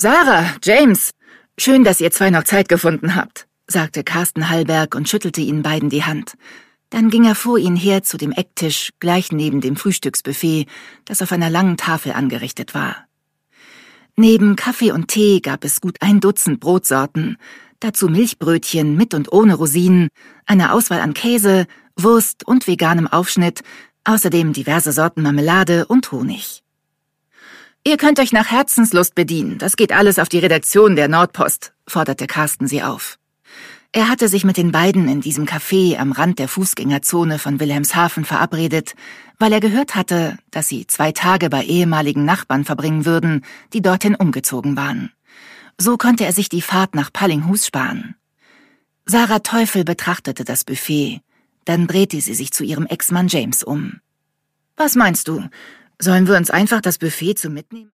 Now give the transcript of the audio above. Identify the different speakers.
Speaker 1: Sarah, James, schön, dass ihr zwei noch Zeit gefunden habt, sagte Carsten Hallberg und schüttelte ihnen beiden die Hand. Dann ging er vor ihnen her zu dem Ecktisch, gleich neben dem Frühstücksbuffet, das auf einer langen Tafel angerichtet war. Neben Kaffee und Tee gab es gut 1 Dutzend Brotsorten, dazu Milchbrötchen mit und ohne Rosinen, eine Auswahl an Käse, Wurst und veganem Aufschnitt, außerdem diverse Sorten Marmelade und Honig. »Ihr könnt euch nach Herzenslust bedienen, das geht alles auf die Redaktion der Nordpost«, forderte Carsten sie auf. Er hatte sich mit den beiden in diesem Café am Rand der Fußgängerzone von Wilhelmshaven verabredet, weil er gehört hatte, dass sie 2 Tage bei ehemaligen Nachbarn verbringen würden, die dorthin umgezogen waren. So konnte er sich die Fahrt nach Pallinghus sparen. Sarah Teufel betrachtete das Buffet, dann drehte sie sich zu ihrem Ex-Mann James um. »Was meinst du? Sollen wir uns einfach das Buffet zum Mitnehmen?«